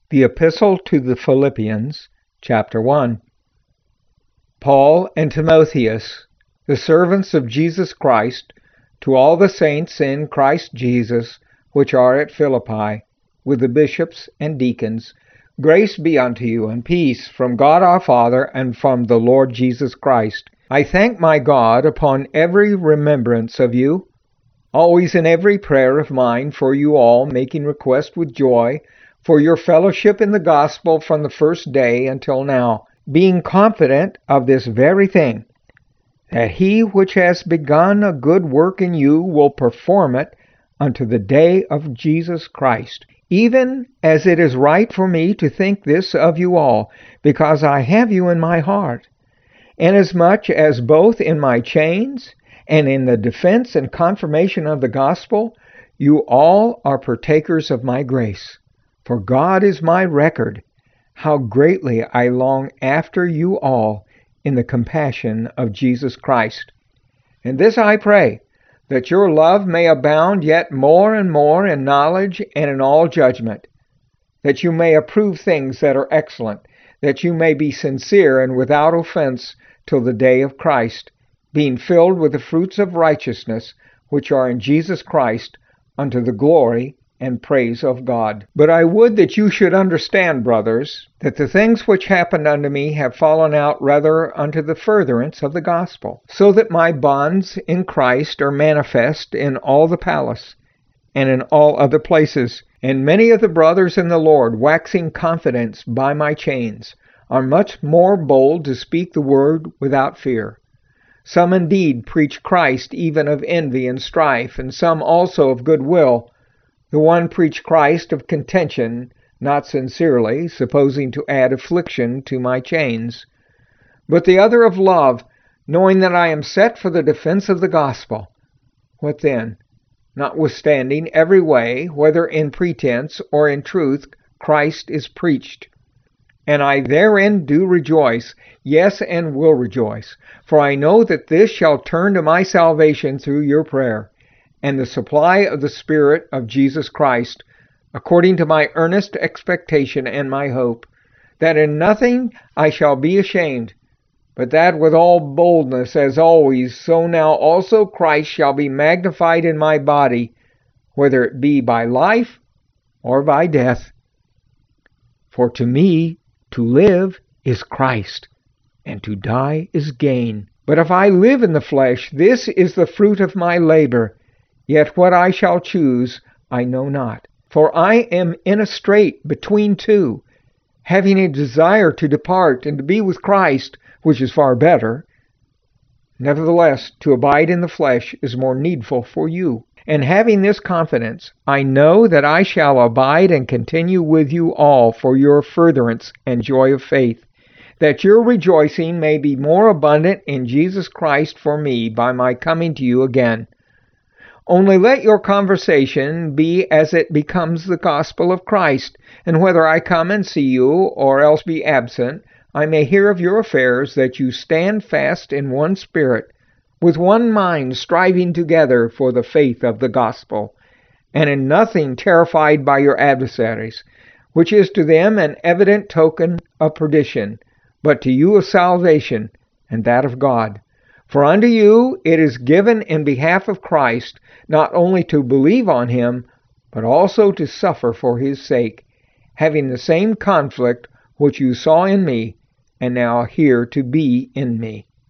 The Epistle to the Philippians, chapter 1. Paul and Timotheus, the servants of Jesus Christ, to all the saints in Christ Jesus, which are at Philippi, with the bishops and deacons, grace be unto you, and peace from God our Father and from the Lord Jesus Christ. I thank my God upon every remembrance of you, always in every prayer of mine for you all, making request with joy, for your fellowship in the gospel from the first day until now, being confident of this very thing, that he which has begun a good work in you will perform it unto the day of Jesus Christ. Even as it is right for me to think this of you all, because I have you in my heart, inasmuch as both in my chains and in the defense and confirmation of the gospel, you all are partakers of my grace. For God is my record, how greatly I long after you all in the compassion of Jesus Christ. And this I pray, that your love may abound yet more and more in knowledge and in all judgment, that you may approve things that are excellent, that you may be sincere and without offense till the day of Christ, being filled with the fruits of righteousness, which are in Jesus Christ, unto the glory and praise of God. But I would that you should understand, brothers, that the things which happened unto me have fallen out rather unto the furtherance of the gospel, so that my bonds in Christ are manifest in all the palace, and in all other places. And many of the brothers in the Lord, waxing confident by my chains, are much more bold to speak the word without fear. Some indeed preach Christ even of envy and strife, and some also of goodwill. The one preached Christ of contention, not sincerely, supposing to add affliction to my chains. But the other of love, knowing that I am set for the defense of the gospel. What then? Notwithstanding every way, whether in pretense or in truth, Christ is preached. And I therein do rejoice, yes, and will rejoice. For I know that this shall turn to my salvation through your prayer, and the supply of the Spirit of Jesus Christ, according to my earnest expectation and my hope, that in nothing I shall be ashamed, but that with all boldness, as always, so now also Christ shall be magnified in my body, whether it be by life or by death. For to me to live is Christ, and to die is gain. But if I live in the flesh, this is the fruit of my labor. Yet what I shall choose I know not. For I am in a strait between two, having a desire to depart and to be with Christ, which is far better. Nevertheless, to abide in the flesh is more needful for you. And having this confidence, I know that I shall abide and continue with you all for your furtherance and joy of faith, that your rejoicing may be more abundant in Jesus Christ for me by my coming to you again. Only let your conversation be as it becomes the gospel of Christ, and whether I come and see you, or else be absent, I may hear of your affairs, that you stand fast in one spirit, with one mind striving together for the faith of the gospel, and in nothing terrified by your adversaries, which is to them an evident token of perdition, but to you of salvation, and that of God. For unto you it is given in behalf of Christ, not only to believe on him, but also to suffer for his sake, having the same conflict which you saw in me, and now hear to be in me.